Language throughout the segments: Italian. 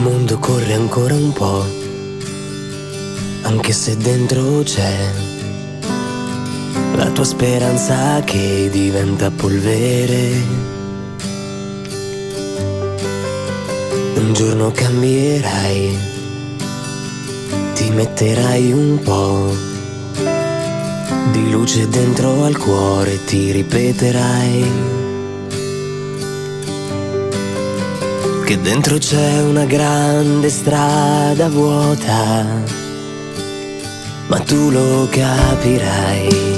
mondo corre ancora un po', anche se dentro c'è la tua speranza che diventa polvere. Un giorno cambierai, ti metterai un po' di luce dentro al cuore, ti ripeterai che dentro c'è una grande strada vuota, ma tu lo capirai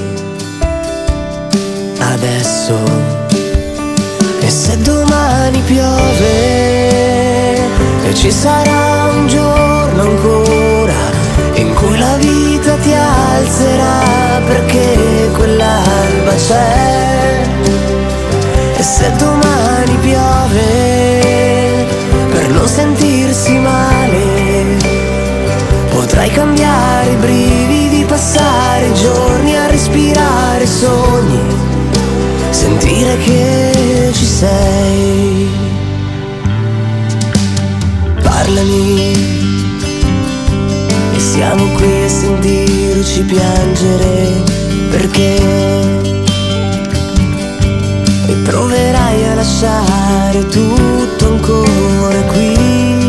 adesso. E se domani piove e ci sarà un giorno ancora in cui la vita ti alzerà, perché quell'alba c'è. E se domani piove, per non sentirsi male, potrai cambiare i brividi, passare giorni a respirare sogni, sentire che ci sei. Parlami e siamo qui a sentirci piangere, perché e proverai a lasciare tutto ancora qui,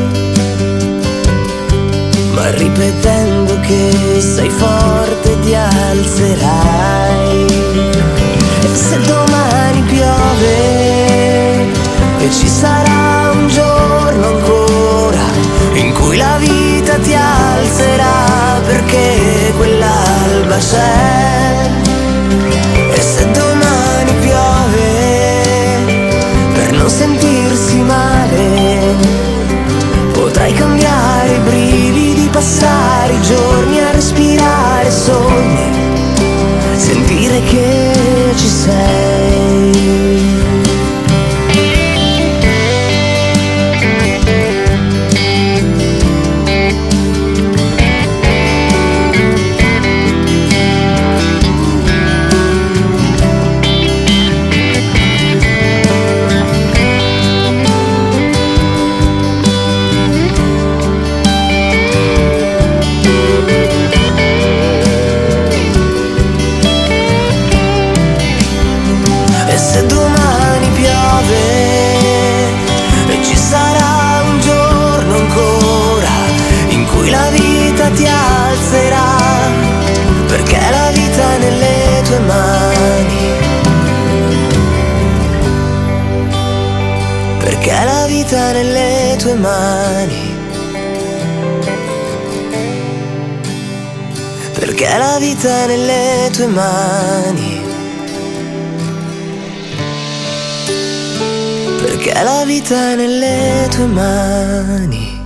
ma ripetendo che sei forte ti alzerai. E se domani piove e ci sarà un giorno ancora in cui la vita ti alzerà, perché quell'alba c'è. E se domani piove, per non sentirsi male, potrai cambiare i brividi, passare i giorni a respirare sogni, sentire che ci sei. Ti alzerà, perché la vita è nelle tue mani, perché la vita è nelle tue mani, perché la vita è nelle tue mani, perché la vita è nelle tue mani.